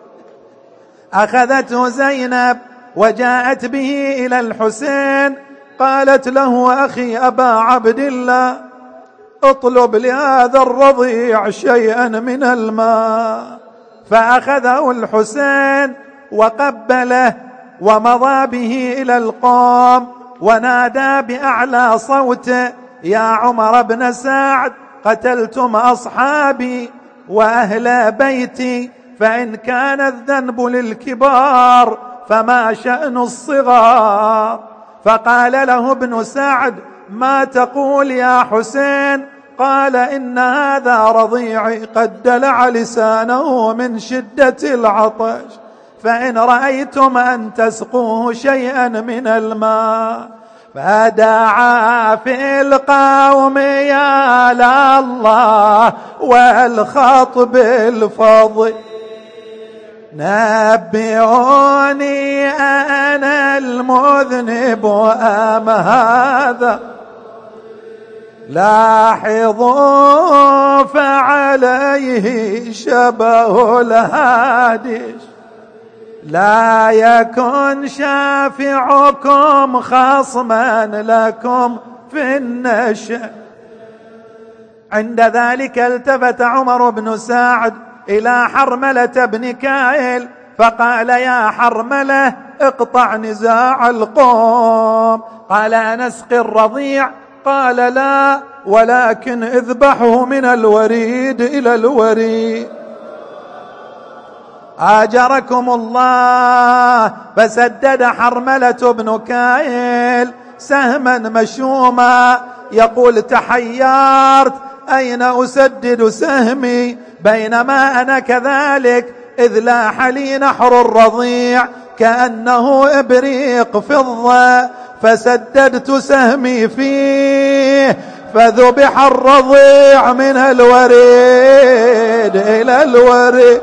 أخذته زينب وجاءت به إلى الحسين، قالت له أخي أبا عبد الله اطلب لهذا الرضيع شيئا من الماء، فأخذه الحسين وقبله ومضى به إلى القوم ونادى بأعلى صوته يا عمر بن سعد قتلتم أصحابي وأهل بيتي، فإن كان الذنب للكبار فما شأن الصغار. فقال له ابن سعد ما تقول يا حسين؟ قال إن هذا رضيعي قد دلع لسانه من شدة العطش، فإن رأيتم أن تسقوه شيئا من الماء. فدعا في القوم يا الله والخطب الفضل نبئوني أنا المذنب أم هذا، لاحظوا فعليه شبه الهادش، لا يكن شافعكم خصما لكم في النشأ. عند ذلك التفت عمر بن سعد إلى حرملة بن كائل فقال يا حرملة اقطع نزاع القوم. قال أنسقي الرضيع؟ قال لا، ولكن اذبحه من الوريد إلى الوريد. آجركم الله. فسدد حرملة بن كائل سهما مشوما، يقول تحيرت أين أسدد سهمي، بينما أنا كذلك إذ لاح لي نحر الرضيع كأنه إبريق فضة، فسددت سهمي فيه فذبح الرضيع من الوريد إلى الوريد.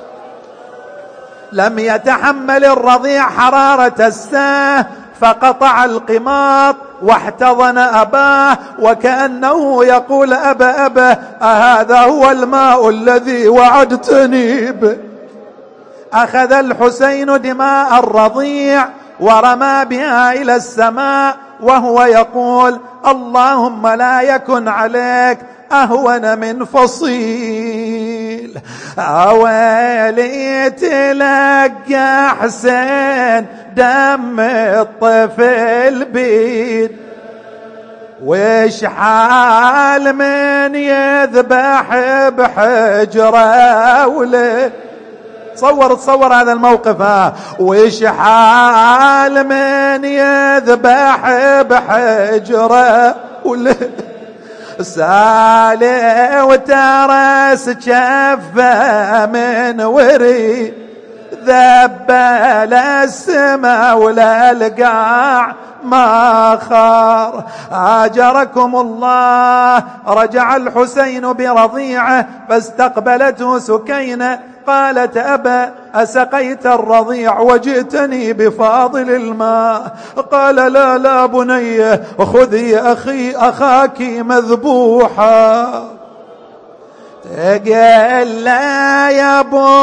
لم يتحمل الرضيع حرارة الساه فقطع القماط واحتضن أباه، وكأنه يقول أبا أهذا هو الماء الذي وعدتني به. أخذ الحسين دماء الرضيع ورمى بها إلى السماء وهو يقول اللهم لا يكن عليك أهون من فصيل. أولي تلقى حسين دم الطفل بيد، وش حال من يذبح بحجرة ولد. تصور هذا الموقف وش حال من يذبح بحجرة ولد، سالي وترس جفه من وري، ذبل السما ولا القاع ما خار. آجركم الله. رجع الحسين برضيعه فاستقبلته سكينة قالت أبا أسقيت الرضيع وجئتني بفاضل الماء؟ قال لا بني خذي أخاك مذبوحا. تقل لا يا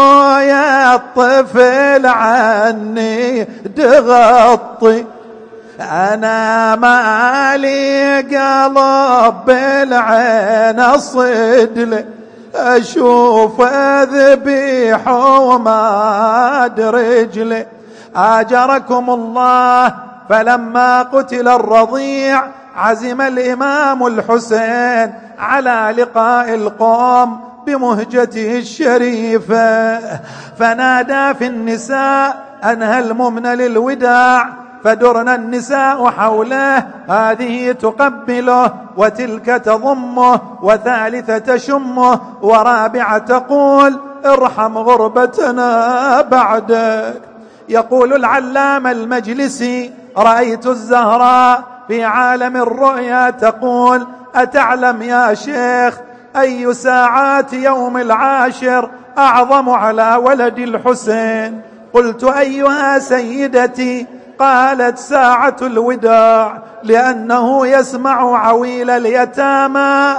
بويا الطفل عني تغطي، أنا مالي قلب بالعين الصدل أشوف ذبيح وماد رجلي. آجركم الله. فلما قتل الرضيع عزم الإمام الحسين على لقاء القوم بمهجته الشريفة، فنادى في النساء أن هلممن للوداع، فدرن النساء حوله، هذه تقبله وتلك تضمه وثالثة تشمه ورابعة تقول ارحم غربتنا بعدك. يقول العلامة المجلسي: رأيت الزهراء في عالم الرؤيا تقول: أتعلم يا شيخ أي ساعات يوم العاشر أعظم على ولد الحسين؟ قلت: أيها سيدتي؟ قالت: ساعة الوداع، لأنه يسمع عويل اليتامى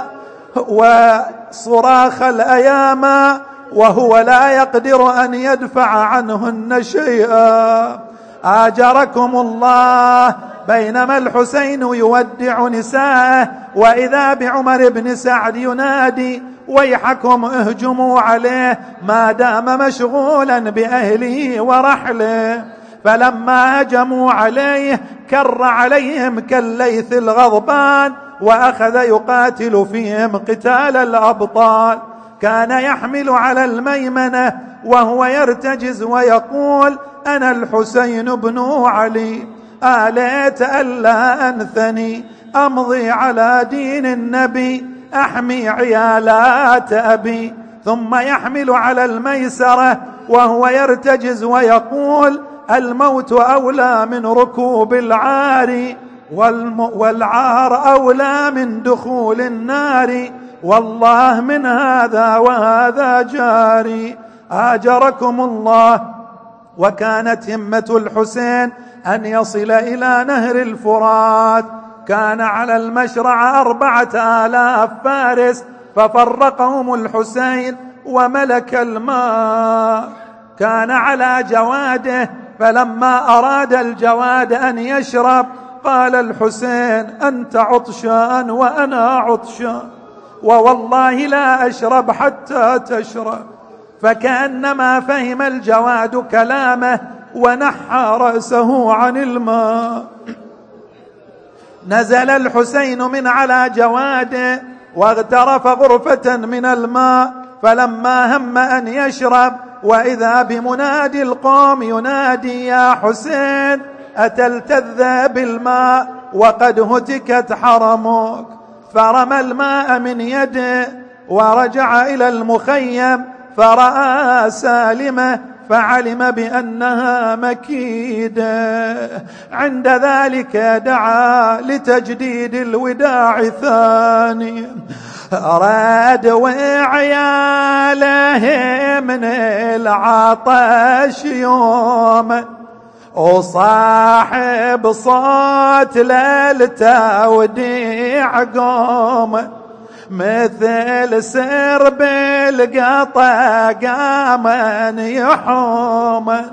وصراخ الأيامى وهو لا يقدر أن يدفع عنهن شيئا. آجركم الله. بينما الحسين يودع نساءه وإذا بعمر بن سعد ينادي: ويحكم اهجموا عليه، ما دام مشغولا بأهله ورحله. فلما هجموا عليه كر عليهم كالليث الغضبان وأخذ يقاتل فيهم قتال الأبطال. كان يحمل على الميمنة وهو يرتجز ويقول: أنا الحسين بن علي، آليت ألا أنثني أمضي على دين النبي أحمي عيالات أبي. ثم يحمل على الميسرة وهو يرتجز ويقول: الموت أولى من ركوب العار، والعار أولى من دخول النار، والله من هذا وهذا جاري. آجركم الله. وكانت همة الحسين أن يصل إلى نهر الفرات. كان على المشرع 4000 فارس، ففرقهم الحسين وملك الماء. كان على جواده، فلما أراد الجواد أن يشرب قال الحسين: أنت عطشان وأنا عطشان، ووالله لا أشرب حتى تشرب. فكأنما فهم الجواد كلامه ونحى رأسه عن الماء. نزل الحسين من على جواده واغترف غرفة من الماء، فلما هم أن يشرب وإذا بمنادي القوم ينادي: يا حسين أتلتذ بالماء وقد هتكت حرمك؟ فرمى الماء من يده ورجع إلى المخيم فرأى سالمة فعلم بأنها مكيدة. عند ذلك دعا لتجديد الوداع ثانيا. راد وعياله من العطش يوم، وصاحب صوت للتوديع قوم، مثل سرب القطا قامن يحومن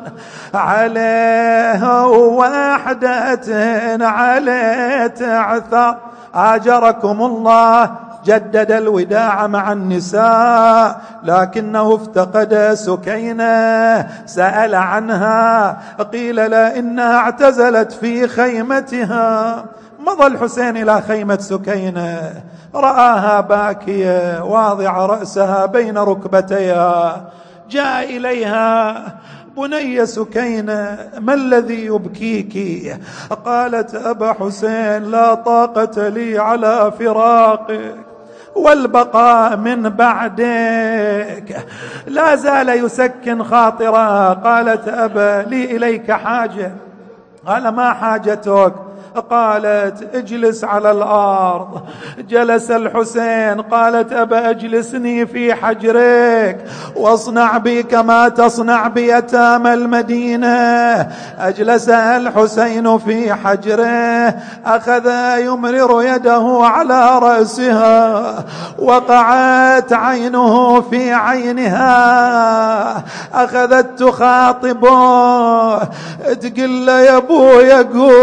عليه وحدة عليه تعثر. آجركم الله. جدد الوداع مع النساء لكنه افتقد سكينة. سأل عنها، قيل لا إنها اعتزلت في خيمتها. مضى الحسين إلى خيمة سكينة، رآها باكية واضع رأسها بين ركبتيها. جاء إليها: بني سكينة، ما الذي يبكيك؟ قالت: أبا حسين، لا طاقة لي على فراقك والبقاء من بعدك. لا زال يسكن خاطرها. قالت: أبا، لي إليك حاجة. قال: ما حاجتك؟ قالت اجلس على الأرض. جلس الحسين. قالت أبا أجلسني في حجرك واصنع بي كما تصنع بيتامى المدينة. أجلسها الحسين في حجره، أخذ يمرر يده على رأسها، وقعت عينه في عينها، أخذت تخاطبه تقول له يا ابويا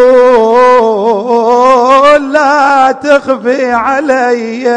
قول لا تخفي علي،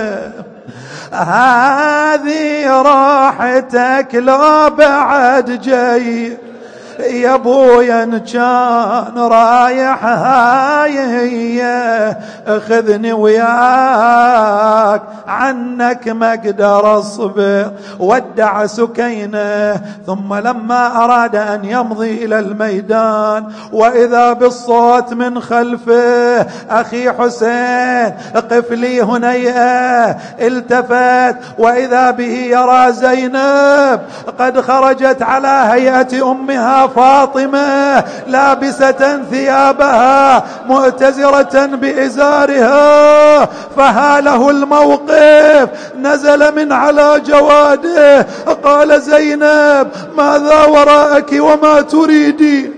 هذه راحتك لو بعد جاي يا ابويا ان كان رايح هاي هي، خذني وياك عنك ما اقدر اصبر. ودع سكينة. ثم لما اراد ان يمضي الى الميدان واذا بالصوت من خلفه اخي حسين قف لي هنيئة. التفت واذا به يرى زينب قد خرجت على هيئة امها فاطمة لابسة ثيابها مؤتزرة بإزارها، فهاله الموقف، نزل من على جواده قال زينب ماذا وراءك وما تريدين؟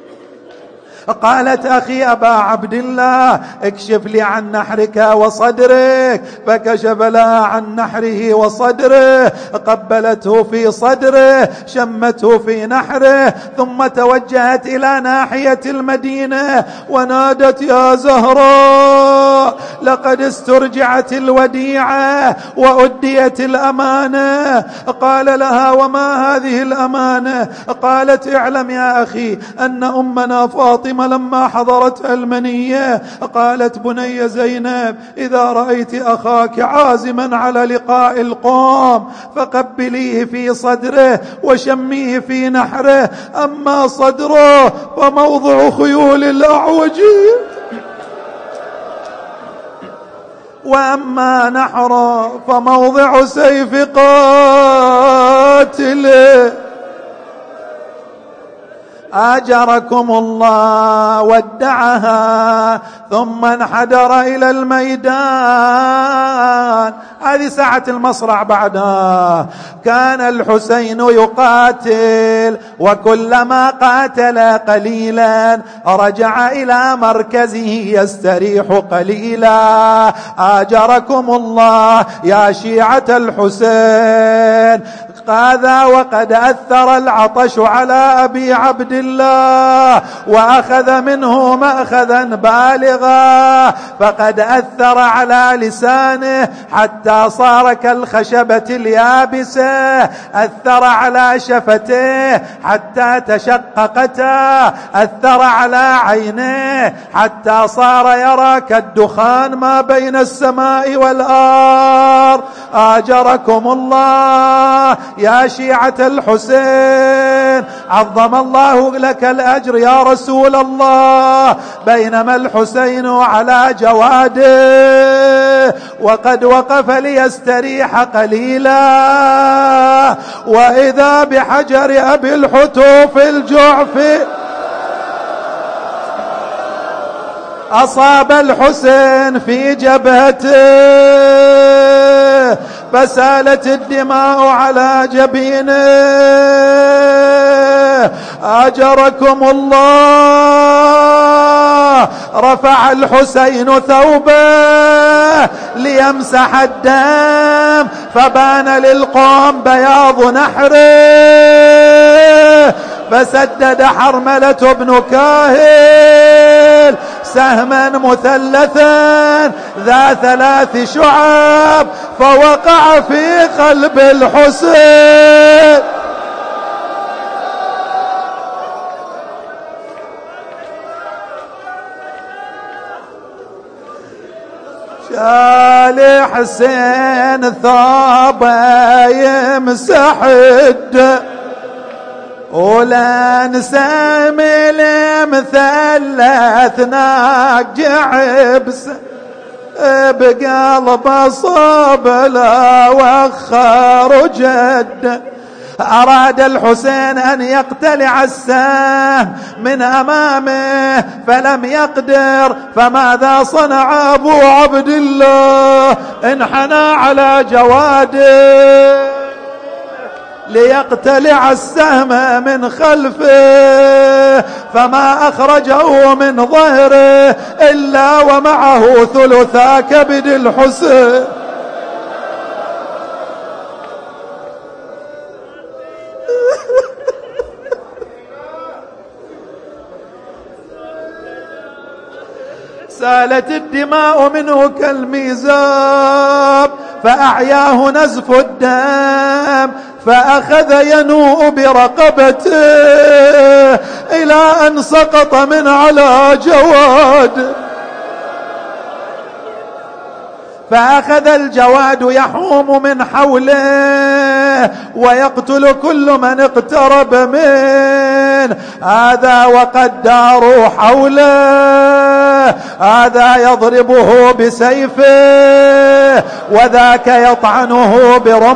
قالت أخي أبا عبد الله اكشف لي عن نحرك وصدرك. فكشف لها عن نحره وصدره، قبلته في صدره، شمته في نحره، ثم توجهت إلى ناحية المدينة ونادت يا زهراء لقد استرجعت الوديعة وأديت الأمانة. قال لها وما هذه الأمانة؟ قالت اعلم يا أخي أن أمنا فاطمة لما حضرت المنية قالت بني زينب إذا رأيت أخاك عازما على لقاء القوم فقبليه في صدره وشميه في نحره، أما صدره فموضع خيول الأعوج وأما نحره فموضع سيف قاتله. آجركم الله. ودعها ثم انحدر إلى الميدان. هذه ساعة المصرع بعدها. كان الحسين يقاتل وكلما قاتل قليلا رجع إلى مركزه يستريح قليلا. آجركم الله يا شيعة الحسين. هذا وقد أثر العطش على أبي عبد الله وأخذ منه مأخذا بالغا، فقد أثر على لسانه حتى صار كالخشبة اليابسة، أثر على شفتيه حتى تشققتا، أثر على عينيه حتى صار يرى كالدخان ما بين السماء والأرض. آجركم الله يا شيعة الحسين، عظم الله لك الأجر يا رسول الله. بينما الحسين على جواده وقد وقف ليستريح قليلا، وإذا بحجر أبي الحتوف الجعفي أصاب الحسين في جبهته فسالت الدماء على جبينه. آجركم الله. رفع الحسين ثوبه ليمسح الدم فبان للقوم بياض نحره، فسدد حرملة بن كاهل سهما مثلثا ذا 3 شعب فوقع في قلب الحسين. شال حسين ثوبه يمسح الدم ولنسام المثلث ناقع بقلب صب لا وخر جد أراد الحسين أن يقتلع السهم من أمامه فلم يقدر، فماذا صنع أبو عبد الله؟ انحنى على جواده ليقتلع السهم من خلفه، فما أخرجه من ظهره إلا ومعه ثلثا كبد الحسين. سالت الدماء منه كالميزاب، فأعياه نزف الدم، فأخذ ينوء برقبته إلى أن سقط من على جواد. فأخذ الجواد يحوم من حوله ويقتل كل من اقترب منه، هذا وقد داروا حوله، هذا يضربه بسيفه وذاك يطعنه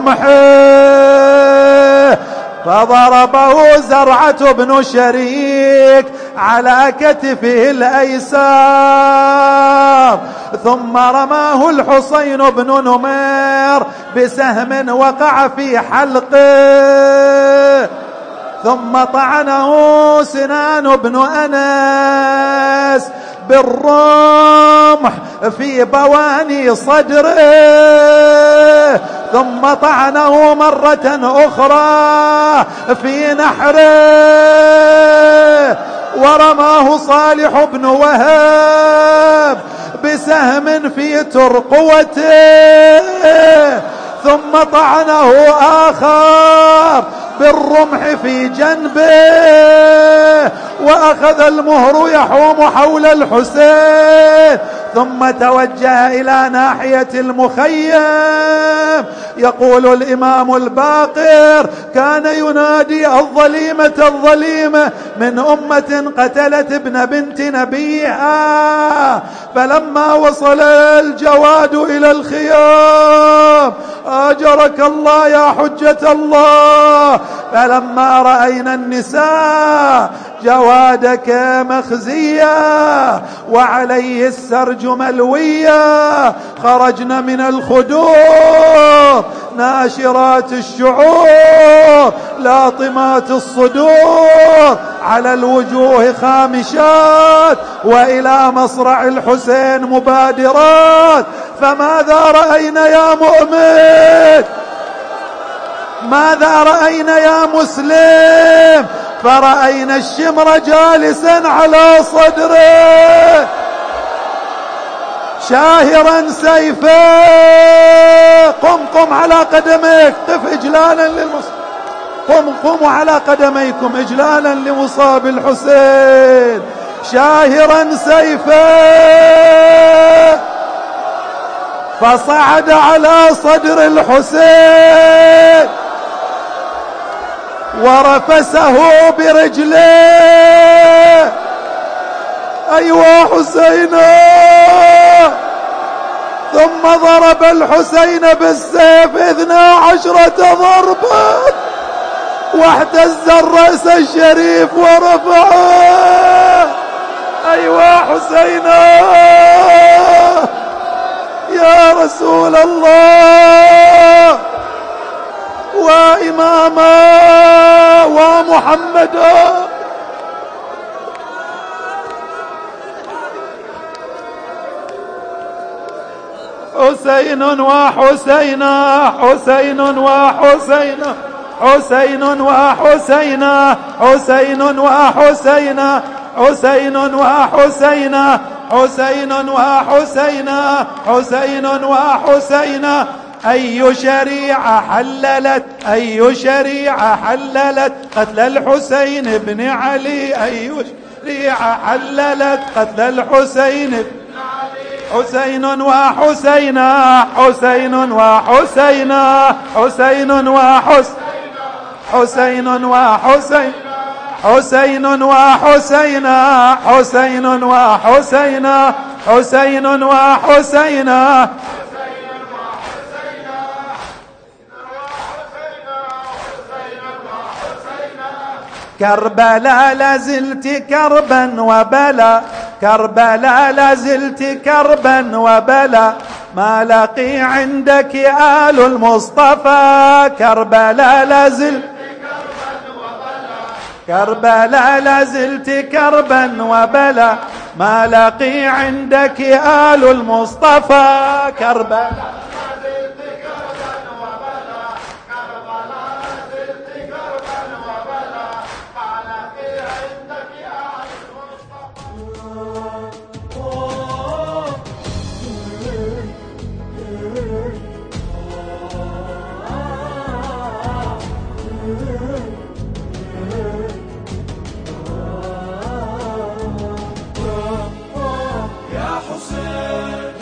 برمحه. فضربه زرعة بن شريك على كتفه الأيسر، ثم رماه الحسين بن نمير بسهم وقع في حلقه، ثم طعنه سنان بن أنس بالرمح في بواني صدره، ثم طعنه مرة أخرى في نحره، ورماه صالح بن وهب بسهم في ترقوته، ثم طعنه آخر بالرمح في جنبه، وأخذ المهر يحوم حول الحسين، ثم توجه إلى ناحية المخيم. يقول الإمام الباقر: كان ينادي: الظليمة الظليمة من أمة قتلت ابن بنت نبيها. فلما وصل الجواد إلى الخيام: آجرك الله يا حجة الله، فلما رأينا النساء جوادك مخزيا وعليه السرج ملويا، خرجنا من الخدور ناشرات الشعور لاطمات الصدور، على الوجوه خامشات، وإلى مصرع الحسين مبادرات. فماذا رأينا يا مؤمن؟ ماذا رأينا يا مسلم؟ فرأينا الشمر جالسا على صدره شاهرا سيفه. قم على قدميك، قف إجلالا للمصاب. قوموا على قدميكم إجلالا لمصاب الحسين. شاهرا سيفه، فصعد على صدر الحسين ورفسه برجله. أيوا حسينا! ثم ضرب الحسين بالسيف 12 ضربة، واحتز الرأس الشريف ورفعه. أيوا حسينا يا رسول الله وإماما ومحمدا. حسين وحسينا، حسين وحسينا، حسين وحسينا، حسين وحسينا، حسين وحسينا، حسين وحسينا، حسين وحسينا. أي شريعة حللت، أي شريعة حللت قتل الحسين بن علي؟ أي شريعة حللت قتل الحسين بن علي؟ حسين وحسينا، حسين وحسينا، حسين وحسينا، حسين وحسينا، حسين وحسينا، حسين وحسينا، حسين وحسينا. كربلاء لازلت كربا وبلا، كربلاء لازلت كربا وبلا، ما لقي عندك آل المصطفى. كربلاء لازلت كربلاء لازلت كربا وبلا، ما لقي عندك آل المصطفى. كربلاء لازلت كربا وبلا، كربلاء لازلت كربا وبلا، ما لقي عندك آل المصطفى. يا حسين